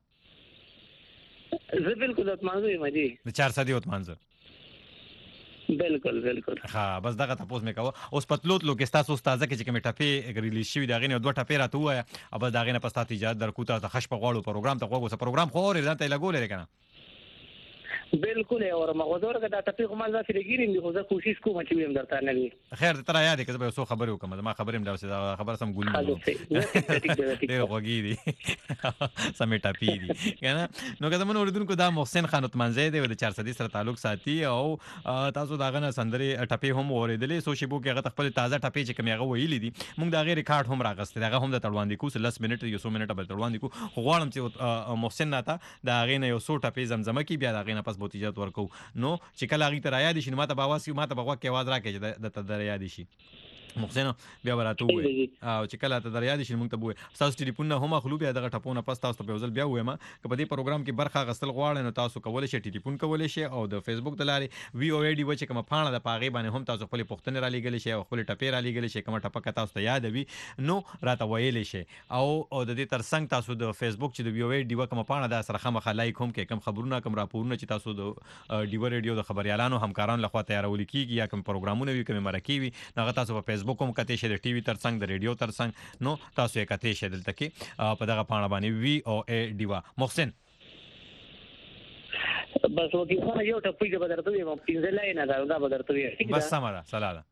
زه بالکل عثمانزو یم جی د چار سدي عثمانزو بالکل بالکل. ها بس دغه تاسو مې کوه. اوس پتلوت لو کې تاسو استاد کې چې کوم ټپې ریلیز شوی دا غینه دوه ټپې راته وایه او بس دا غینه پستا اجازه درکو ته خش په غواړو پروګرام ته غوږ وسه پروګرام خو اورې ځان ته لګولې کنه بالکل اور مغزور کا ټپې کومه ځکه لګیرې خو زه کوشش کوم چې ویم درته نه وي. خیر تر یاد کې به سو خبرې وکم ما خبرې هم دا خبر سم ګول نه ډېر وګی دي سمې ټپې دي کنه. نو کله مونږ اوریدونکو دا محسن خان عثمانزی دی د چار سدي سره تعلق ساتي او تاسو دا غنه سندري ټپې هم اوریدلې سو شی بو کې هغه خپل تازه ټپې چې کوم هغه ویلې دي مونږ دا غیر ریکارډ هم راغستې دا هم د تړوان دي کو لس منټ یو سو منټ به تړوان دي کو غواړم چې محسن ناته دا غینه یو سو ټپې زمزمه کې بیا دا غینه پس بوت اجازه ورکو. نو چې کله هغه تر یاد شي ماته باواس ماته بغوا کې आवाज راکې د تر یاد شي محسن بیا ورته وې او چې کله ته در یاد شي مونږ ته وې تاسو ټلیفون هم خلو بیا دغه ټپونه پس تاسو په ځل بیا وې ما که په دې پروګرام کې برخه غسل غواړئ نو تاسو کولای شئ ټلیفون کولای شئ او د فیسبوک د لارې وی او ای ډی و چې کوم پاڼه د پاغي باندې هم تاسو خپل پښتنه را لګل شئ او خپل ټپې را لګل شئ کوم ټپه که تاسو ته یاد وي نو راته ویل شئ او او د دې ترڅنګ تاسو د فیسبوک چې د وی او ای ډی و کوم پاڼه د سره خامخ لایک هم کې کوم خبرونه کوم راپورونه چې تاسو د ډیو ریډیو د خبريالانو همکارانو لخوا تیارول کیږي یا کوم پروګرامونه وي کوم مرکې وي هغه تاسو په فیسبوک هم کته شئ ټي وي ترڅنګ د ریډیو ترڅنګ نو تاسو یې کته شئ دلته کې په دغه پاڼه باندې وی او ای ډی وا. محسن بس وکی خو یو ټپې به درته ویم پینځه لاینه دا دا به درته ویم بس سماره سلاله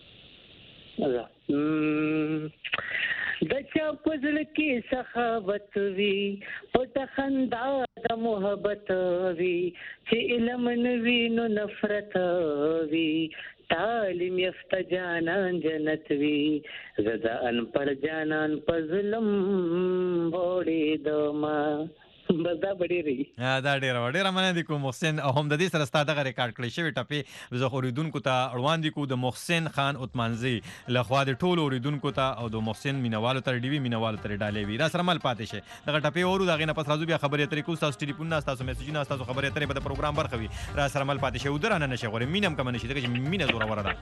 د چا پزړ کې سخاوت وی پټ خندا د محبت وی چې علم نوی نو نفرت وی تعلیم یافته جانان جنت وی زدا ان پر جانان پزلم وړې دما بس دا بډې ری دا ډېر ډېر مننه دي کو محسن او هم د دې سره ستاسو دغه ریکارډ کړی شوی ټپې زه اوریدونکو ته اړوان دي کو د محسن خان عثمانزی لخوا د ټولو اوریدونکو ته او د محسن مینوالو تر ډیوی مینوالو تر ډالې وی را سره مل پاتې شه دغه ټپې اورو دغه نه پس راځو بیا خبرې اترې کو تاسو ټلیفون نه تاسو میسجونه تاسو خبرې اترې په پروګرام برخه وی را سره مل پاتې شه ودرانه نشه غوړې مینم کوم نشي دغه مینه زوره ورده.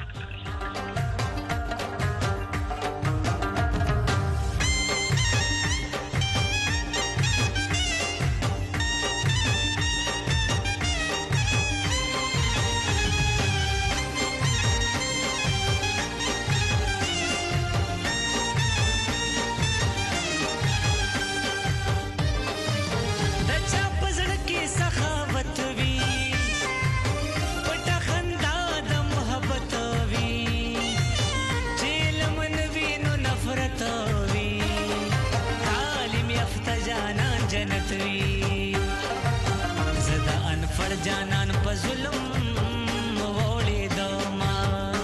جانان په ظلم وړې دما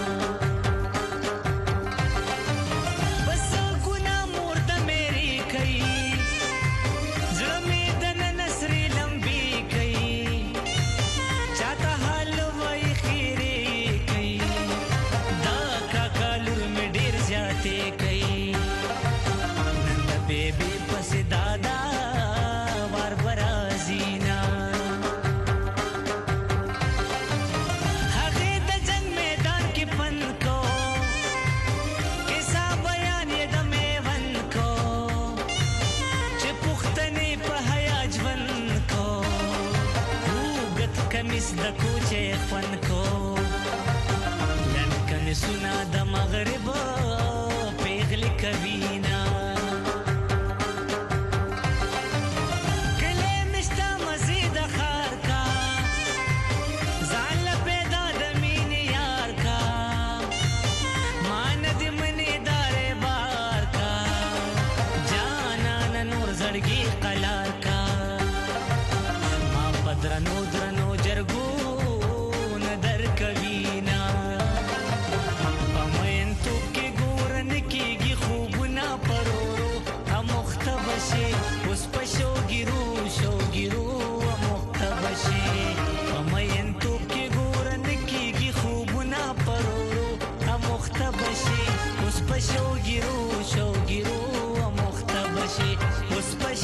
بس ګنا مور د مېری کوي زړه مې د نسرې لمبي کوي چاته حال وای خیره کوي دا کاکالور مې ډیر زیاتې کوي نن د بیبي پس دادا وار برازینا د کوچه فن کو لنکن سنا د مغرب پیغلی کبینا کله مشتا مزید خار کا زال پیدا د مین یار کا مان د منی دار بار کا جانان نور زړګي قلار کا ما بدرنو درنو جرګو ندر کبینا پمین تو کې ګورن کېږي خوبنا پرورو هم مختبشه اوس پښو ګیرو شو ګیرو مختبشه پمین تو کې ګورن کېږي خوبنا پرورو هم مختبشه اوس پښو ګیرو شو ګیرو مختبشه اوس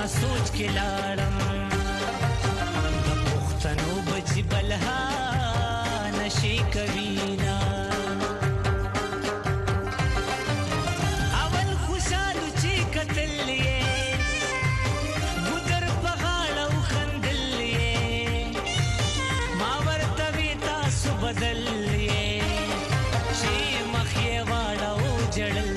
سوچ کې لاړم د پښتنو بچي بلها نشي کوینا اول خوشالو چې کتل یې ګودر په غاړه وخندل یې ما ورته وی تاسو بدل یې چې مخ یې واړه او جړل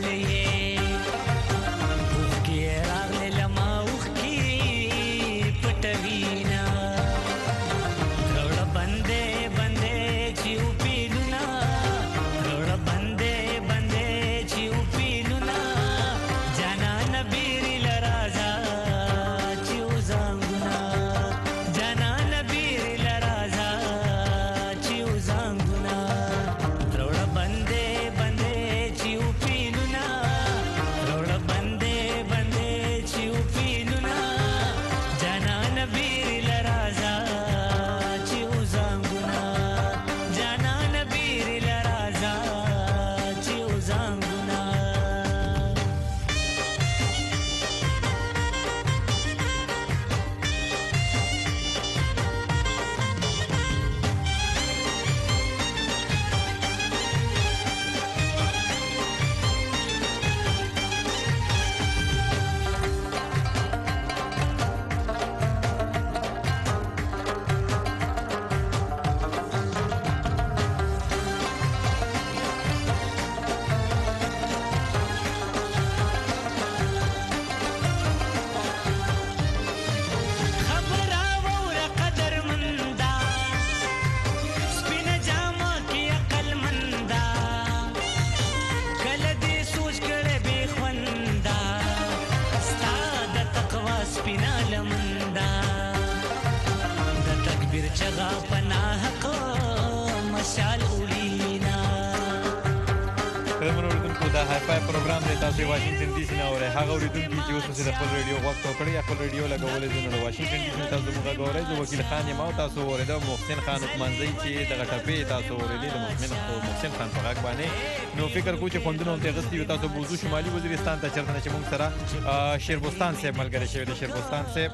پروګرام دی تاسو واشنگټن ډي سي نه اورئ هغه اوریدونکي چې اوس مو د خپل ریډیو غوږ ته کړی خپل ریډیو لګولې د واشنگټن ډي سي تاسو موږ غوړې د وکیل خان یم او تاسو اوریدو محسن خان عثمانزی چې دغه ټپې تاسو اوریدې د محسن محسن خان په غږ باندې نو فکر کوم چې خوندونه هم تغستی تاسو بوزو شمالي وزیرستان ته چرته چې موږ سره شیربستان صاحب ملګری شوی د شیربستان صاحب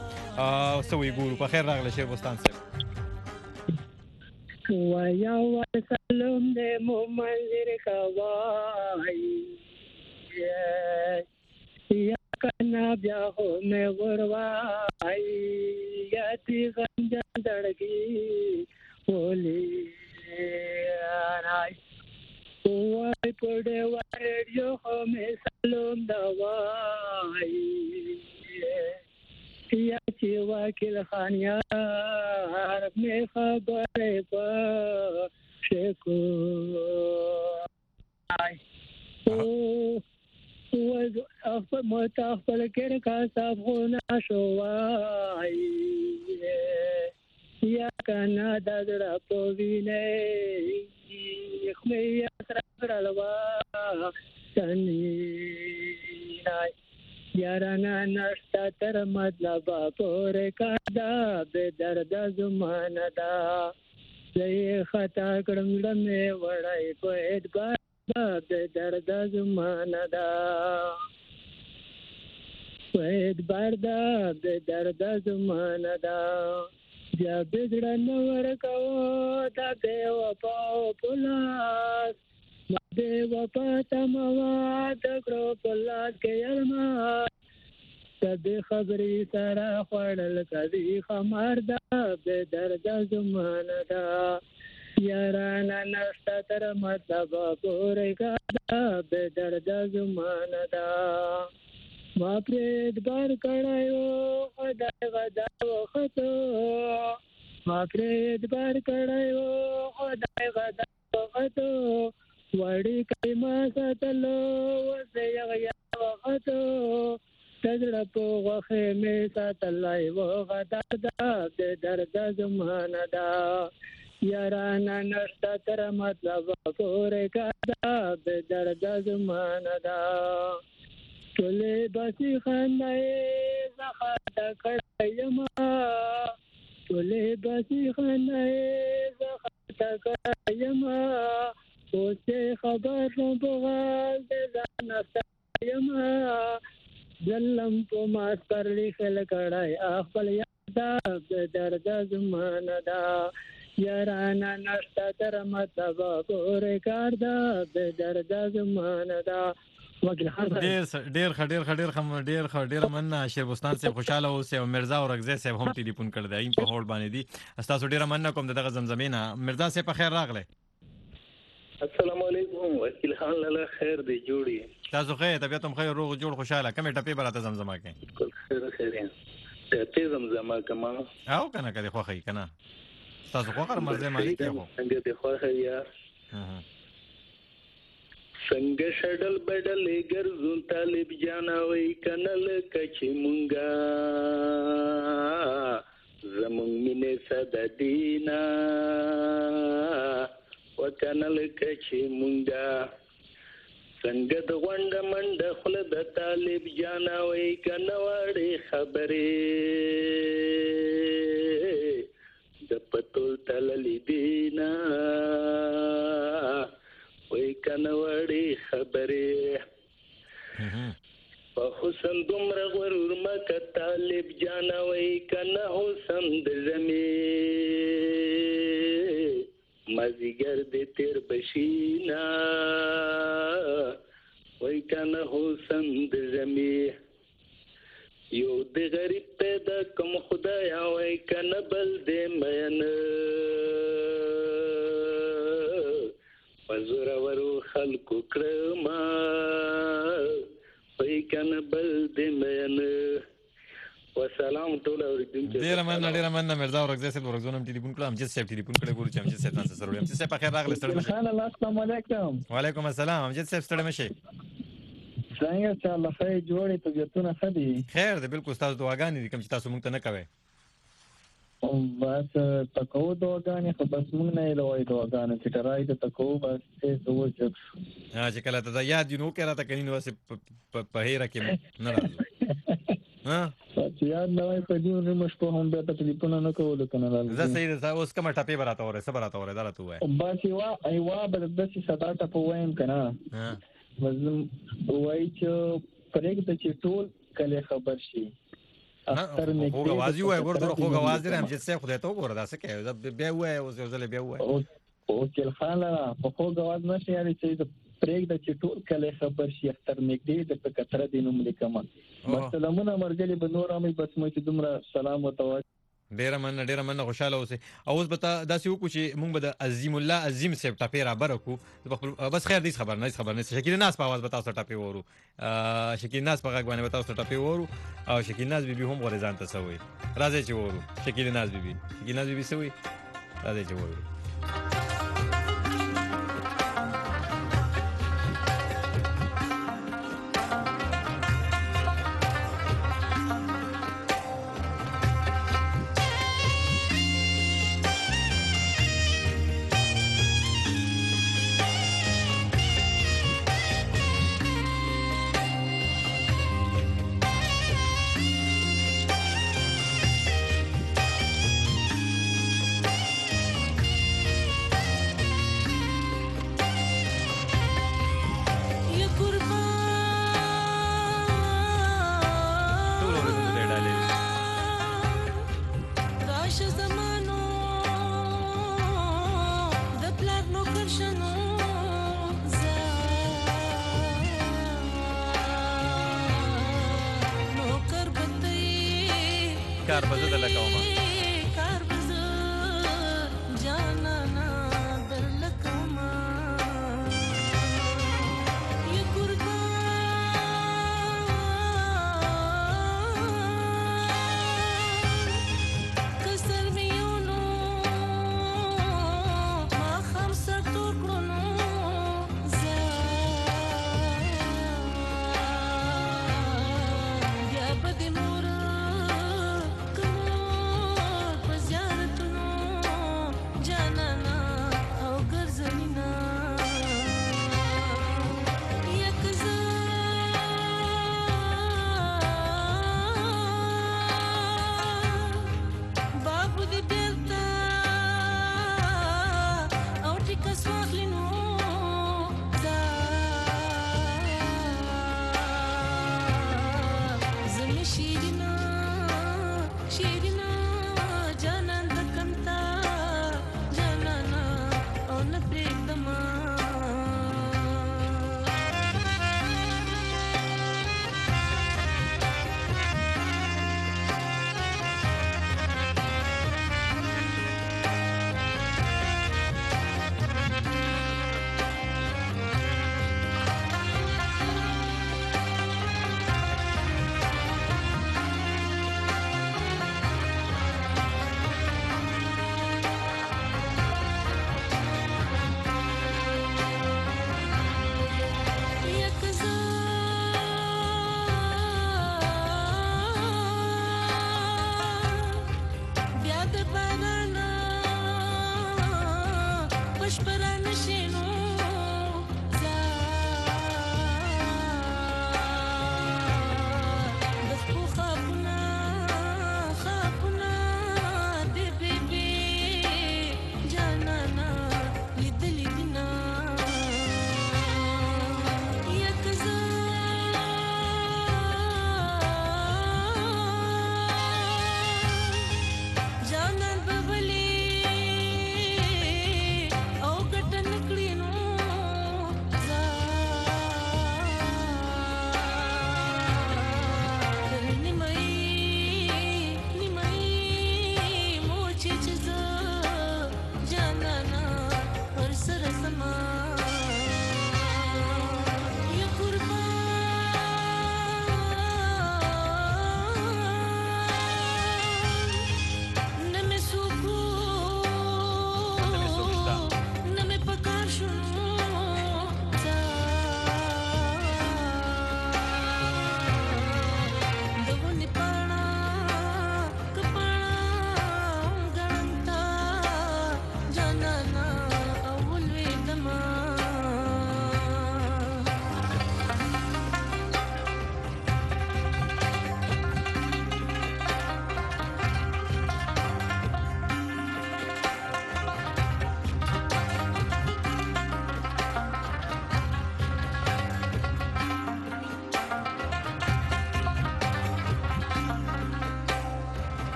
سوي ګورو په خیر راغله شیربستان صاحب ویا وسلم دې مو منظر کوي یا کنا بیا هو مې ورواي یا تی غنجا دړګي ولي راي وای پړې ورډیو مې سلام دا وای یا چې وکیل خان یا مې خبرې په شکو ay او و خپل مت خپل کې کا صاحبونه شوای یا کنا دغه په وینې خمه یا تر لوا تني نای یارانا نشتا تر مطلب پورې کادا به درد زمانه دا زه خطا کړم لمه وړای په ادبار به درد زمانه دا په ادبار دا به درد زمانه دا بیا بدړ نور کو دا به وپا پلاس ما به وپا تموا د ګرو پلاس کې ارما کدی خبرې سره خړل کدی خمار دا به درد زمانه دا یارانا نشتا تر مطلب پورې کادا به درد زمانه دا ما پرې بار کړایو خدای غدا وخت ما پرې بار کړایو خدای غدا وخت وړي کایما ساتلو وسه یا وخت تجړه په وخه مې ساتلای و غدا دا به درد زمانه دا یارانا نشتا تر مطلب پورې کادا به درد زمانه دا ټولې باسي خندای زخه کړایما ټولې باسي خندای زخه کړایما اوسه خبر شم په غال د ځان ستایما ظلم په ما سر لیکل کړای خپل یاد د درد زمانه دا یارانا نشته تر مطلب پورې کار دا د درد زمانه دا وکیل خان ډیر ډیر خډیر خډیر خم ډیر خډیر مننه شیربستان صاحب خوشاله اوسه او مرزا اورغزی صاحب هم ټلیفون کړ دی په هولډ باندې دي تاسو ډیر مننه کوم دغه زمزمینه مرزا صاحب په خیر راغله السلام علیکم وکیل خان لاله خیر دی جوړی تاسو خیر طبيعت هم خیر روغ جوړ خوشاله کومه ټپی براته زمزمه کې خیر خیر ته ته زمزمه کما او کنه کله خو خی کنه تاسو خو هر مرزه مالک یو څنګه ته خو خیر یار څنګه شډل بدلې ګرځون طالب جانوي کنل کچې مونږه زمون مینه صد دینا وکنل کچې مونږه څنګه د غونډ منډ خل د طالب جانوي کنوړې خبرې د پتول تللی دینا وای کنوړې خبرې په حسن دومره غرور مکه طالب جانوي کنه حسن د زمي مازیګر دې تیر بشینا وای کنه حسن د زمي یو د غریب پیدا کوم خدایا وای کنه بل دې مین وزور ورو خلکو کرما وای کنه بل دې مین والسلام ټول اوریدونکو ډیر مننه ډیر مننه مرزا اورغزی صاحب ورغزونم ټلیفون کړم چې صاحب ټلیفون کړی ګورو چې امجد صاحب تاسو سره یم چې صاحب په خیر راغلی ستړي مشه السلام علیکم وعلیکم السلام امجد صاحب ستړي مشه څنګه چې الله خیر جوړې طبيعتونه خدي خیر دې بالکل تاسو دعاګانې دي کوم چې تاسو مونږ ته نه کوي او بس تکو دعاګانې خو بس مونږ نه لوي دعاګانې چې راځي ته تکو بس څه وځي ها چې کله ته یاد یو نو کړه تا کینې نو په هیره کې نه راځي ها چې یاد نه وای په دې نو مش په هم به ټلیفون نه کول کنه راځي زه صحیح ده اوس کومه ټاپې براته وره صبر راته وره دا ته وای بس یو ایوا بل د څه صدا ته په وایم کنه ها وزم وای چې پرېګ ته چې ټول کله خبر شي اختر می خو غوازی وای ورته خو غوازی رم چې څه خدای ته وګوره دا څه کوي بیا وای اوس یو ځل بیا وای او کله خاله په خو غواز نشي یاري چې پرېګ د چې ټول کله خبر شي اختر نګدې د په کتره دینوم لیکم بس سلامونه مرګلي به نور امي بس مې چې دومره سلام وتاو ډیر من ډیر من خوشاله اوسه اوس به داسې وکړو چې موږ به د عظیم الله عظیم صاحب ټاپې را برکو بس خیر دې خبر نه خبر نه شکیل ناس په आवाज به تاسو ټاپې وورو شکیل ناس په غږ باندې به تاسو ټاپې وورو او شکیل ناس بیبي هم غوړې ځان ته سوي راځي چې وورو شکیل ناس بیبي شکیل ناس بیبي سوي راځي چې وورو کار بزه دلته کومه کار بزه جانانا درله کومه یې قربان کسر میونو ما خمسه ټوکړو زه بیا به دې مور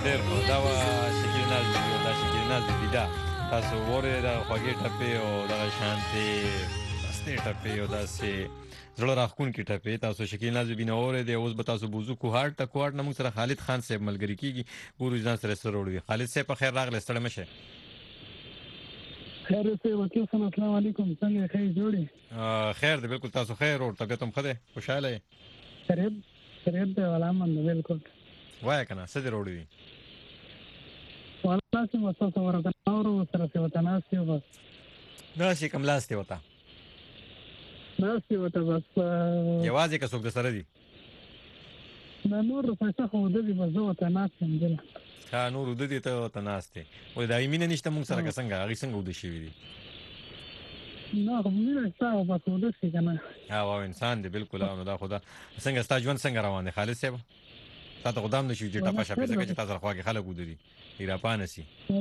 ډېر ښه. دا وه شکیل ناز بیبي، دا شکیل ناز بیبي ده. تاسو اورئ د خوږې ټپې او دغه شانتې پستې ټپې او داسې زړه راښکونکي ټپې تاسو شکیل ناز بیبي نه اورئ. اوس به تاسو بوزو کوهاټ ته. کوهاټ نه موږ سره خالد خان صاحب ملګري کېږي. ګورو ځان سره څه راوړي. خالد صاحب په خیر راغلی، ستړی مه شئ. خیر اوسئ وکیل خان، السلام علیکم. څنګه خیر جوړې؟ خیر دی، بالکل. تاسو خیر او طبیعت هم ښه دی؟ خوشحاله یې؟ خیریت خیریت دی، والامن دی، بالکل. وایه که نه، څه دې راوړي دي؟ والله چې بس تاسو ورته اورو سره چې ورته ناست یو بس. داسې کوم لاستې ورته؟ ناست یو ورته بس. یوازې که څوک د سره دي؟ دا نور پیسه خو اوده دي، بس زه ورته ناست یم جله. ښه، نور اوده دي، ته ورته ناست یې. وایي دا مینه نشته موږ سره که څنګه؟ هغې څنګه اوده شوي دي؟ نه خو مینه شته او بس اوده شي که نه. او انسان دی، بالکل. نو دا خو دا څنګه ستا ژوند څنګه روان دی خالد صاحب؟ تا ته خو دا هم نه شي چې ټپه شپې ځکه چې تا سره خواږه خلک اوده دي، ایراپا نه سي.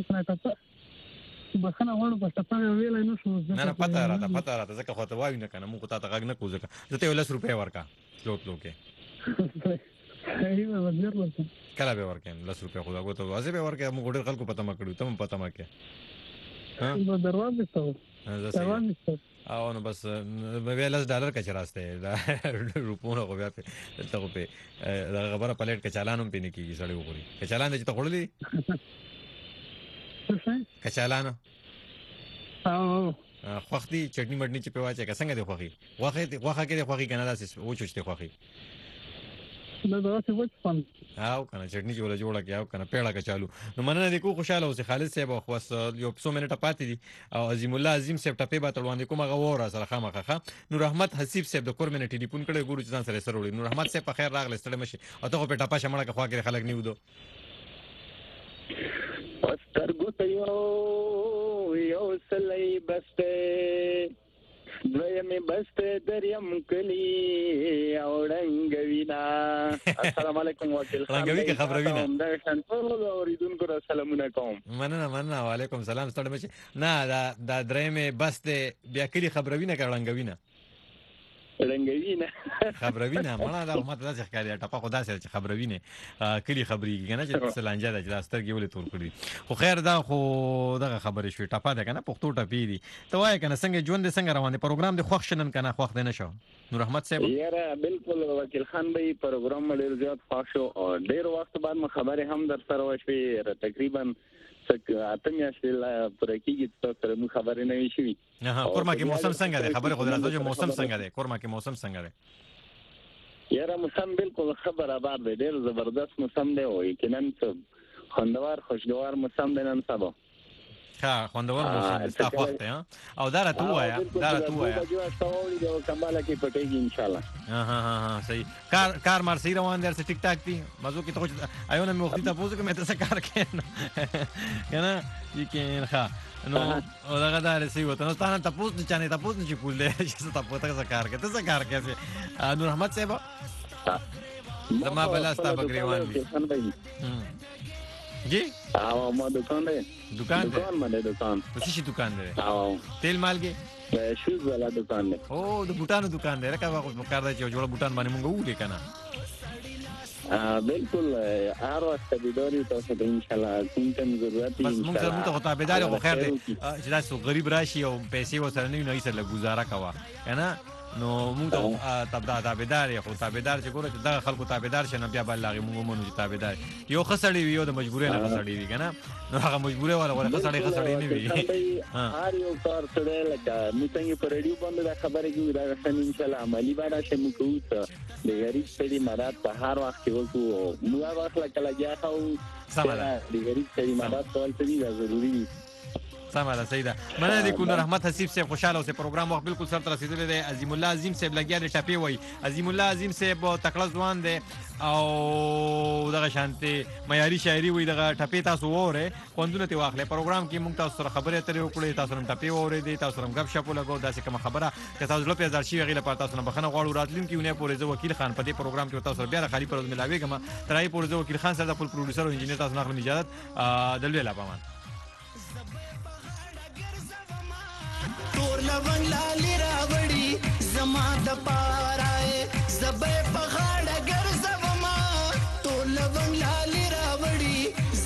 بخښنه غواړو، بس ټپه مې ویلی نه شو. نه نه، پته راته پته راته ځکه خو ته وایو نه که نه، موږ خو تا ته غږ نه کوو ځکه. زه ته یو لس روپۍ ورکړه تلو تلو کې. کله به ورکړم لس روپۍ؟ خو دا ګوته واضح به ورکړې. موږ ډېر خلکو په تمه کړي، ته هم په تمه کړې. او نو بس بیا لس ډالر که چې راستی دا روپونه خو بیا دلته خو پې دغه خبره پلیټ کچالان هم پې نه کېږي، سړی وخوري. کچالان دی چې ته خوړلی دي؟ کچالان خوښ دي؟ چټني مټني چې پې واچوې که څنګه دی خوښي؟ غوښه کې دی خوښي که نه داسې وچ وچ دی خوښي؟ او که نه چټني چې وله جوړه کړې، او که نه پیړه کچالو. نو مننه دې کوو، خوشحاله اوسې خالد صاحب. او بس یو څو منټه پاتې دي او عظیم الله عظیم صاحب ټپې به تړ وړاندې کوم، هغه واوره سره خامخا ښه. نور احمد حسیب صاحب د کور مې نه ټلیفون کړی، ګورو چې ځان سره سره وړي. نور احمد صاحب په خیر راغلی، ستړی مه شي. او ته خو پې ټپه شه مړه که خوا کې خلک نه ودو. په سترګو ته یو یو سلی بسته، دویمې بسته دریم کلي او ړنګوینه. السلام علیکم وکیل خان. ړنګوي که خبروینه؟ همدغه شان ټولو اورېدونکو ته سلامونه کوم. مننه مننه، وعلیکم سلام، ستړی مه شي. نه دا دا درېیمې بس دی، بیا کلي خبروینه که ړنګوینه؟ ړنګوینه خبروینه مړه دا ما ته داسې ښکاري. ټپه خو داسې ده چې خبروینې کلي خبرېږي که نه، چې څه لانجه ده چې دا سترګې ولې تور کړي. خو خیر دا خو دغه خبرې شوې، ټپه ده که نه، پښتو ټپې دي. ته وایې که نه څنګه ژوند دې څنګه روان دی؟ پروګرام دې خوښ شه نن که نه خوښ دی نه شو نور احمد صاحب؟ یاره بالکل وکیل خان بهی پروګرام مې ډېر زیات خوښ شو او ډېر وخت بعد مې خبرې هم در سره وشوې. تقریبا اته میاشتې لا پوره کېږي چې تاسو سره مونږ خبرې نه وي شوي. کورما کې موسم څنګه دی؟ خبرې خو دې راته وکړې، موسم څنګه دی؟ کورما کې موسم څنګه دی؟ یاره موسم بالکل ښه برابر دی، ډېر زبردست موسم دی او یقینا خوندور خوشګوار موسم دی نن سبا. ښه خوندور موسم دی، ستا خوښ دی. او دا راته ووایه دا راته ووایه کمباله کې پټېږي انشاءالله. ها ها ها صحیح. کار کار مار صحیح روان دی؟ هر څه ټیک ټاک دي؟ مزو کې ته خو ایو نه مې وختي تپوس وکړم ته څه کار کوې که نه یقین ښه. نو دغه دا رسۍ وته نو ستا نه تپوس نه چا نه تپوس نه چې کولی چې څه تپوس ته څه کار کوې، ته څه کار کوې؟ نور احمد صاحب زما بلا ستا به ګرېوان وي. جی او ما دکان دی. دکان دی؟ دکان باندې دکان. څه شي دکان دی؟ او تیل مالګې؟ شوز والا دکان دی. او د بوټانو دکان دی؟ لکه خو پکار دی چې یو جوړه بوټان باندې مونږ وولې که نه؟ بالکل هر وخت تابعدار یو تاسو ته انشاءالله کوم ټایم ضرورت وي. بس مونږ سره مونږ ته خو تابعدار یو، خو خیر دی چې داسې څوک غریب راشي او پیسې ورسره نه وي نو هغې سره لږ ګزاره کوه که نه. نو مونږ ته تابعدار یې، خو تابعدار چې ګوره چې دغه خلکو تابعدار شي نو بیا به الله هغې مونږ ومنو چې تابعدار یو ښه سړی وي، یو د مجبورۍ نه ښه سړی وي که نه. نو هغه مجبورۍ والا غواړي، ښه سړی ښه سړی نه وي. هر یو کار سړی لکه موږ څنګه په راډیو باندې دا خبرې کوو دغه شان انشاءالله عملي به راشي موږ کوو څه د غریب سړي مدد په هر وخت کې وکړو. موږ هر وخت لکه لګیا ښو د غریب سړي مدد کول څه دي دا ضروري دي. سمه ده، صحیح ده. مننه دې کوو نور احمد حسیب صاحب، خوشحاله اوسئ. پروګرام وخت بالکل سر ته رسېدلی دی. عظیم الله عظیم صاحب لګیا دی ټپې وایي. عظیم الله عظیم صاحب تکړه ځوان دی او دغه شانتې معیاري شاعري وایي. دغه ټپې تاسو واورئ، خوندونه ترې واخلئ. پروګرام کې موږ تاسو سره خبرې اترې وکړې، تاسو سره هم ټپې واورېدې، تاسو سره هم ګپ شپ ولګو. داسې کومه خبره که تاسو زړه پې ازار شوي هغې لپاره تاسو نه بښنه غواړو. راتلونکي اونۍ پورې زه وکیل خان په دې پروګرام کې تاسو سره بیا خالي پر ورځ ملاوېږم. تر هغې پورې زه وکیل خان صاحب د خپل پروډیوسر او انجینر تاسو نه اخلم اجازت. د لوی الله په امان. تور لونګ لالي راوړي زما د پاره زبې په غاړه ګرځوما. تور لونګ لالي راوړي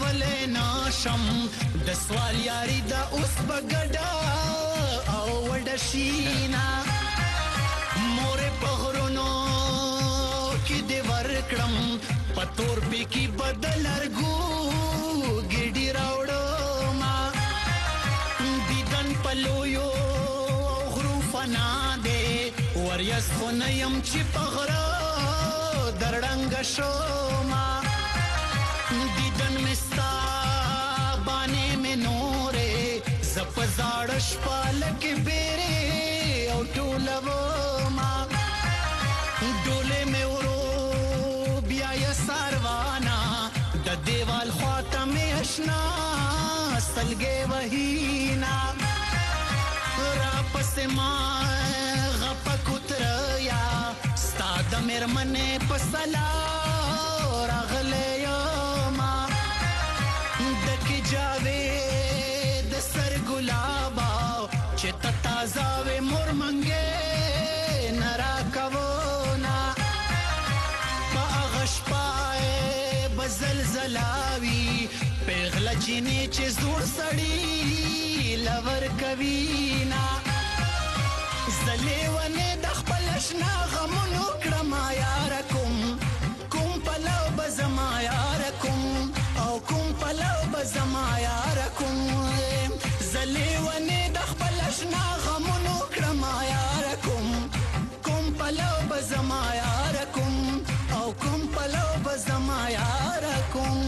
کولای نشم د سوال یاري دا اوس بغډا او وډشینا مور په غرونو کې دی ورکړم پتور په کې بدلرګو ګډي راوړو ما دیدن پلویو غرو فنا دے وریس خو نه يم چې په غره درړنګ شوما دیدن مستا باندې مې نورې زپ زاړش پالک بیره او ټولو ما ډولې مې ورو بیا یې ساروانا د دیوال خواته مې آشنا سلګې وهینا را پسې ما غپ کوتریا ستا د مېرمنې په سلا راغلی یما دکې جاوې د سر ګلابا چې ته تازه وې مور منګې نه راکوونه په هغه شپه به زلزلاوي پیغله جینې چې زوړ سړي لور کوینا زلیونه د خپل اشنا غمونو کړم یار کوم کوم پلو بزما یار کوم او کوم پلو بزما یار کوم زلیونه د خپل اشنا غمونو کړم یار کوم کوم پلو بزما یار کوم او کوم پلو بزما یار کوم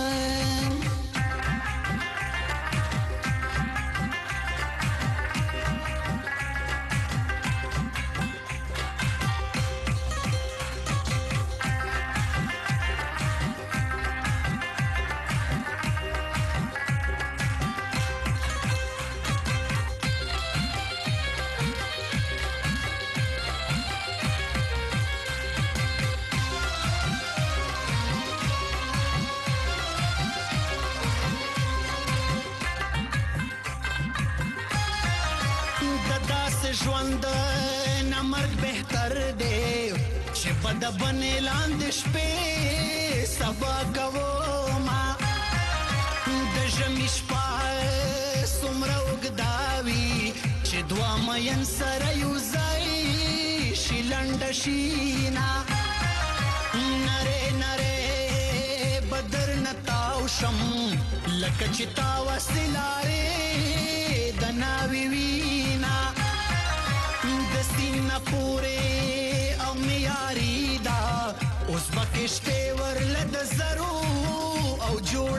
ژوند نه مرګ بهتر دی چې بد بنې لاندې شپې سبا کوما د ژمي شپه څومره اوږده وي چې دوه مین سره یو ځای شي لنډه شینا نرې نرې بدر نه تاو شم لکه چې تاوسې لارې د ناوې وینا دستینا پوره او میاری دا اوس بکشته ورله د زرو او جوړ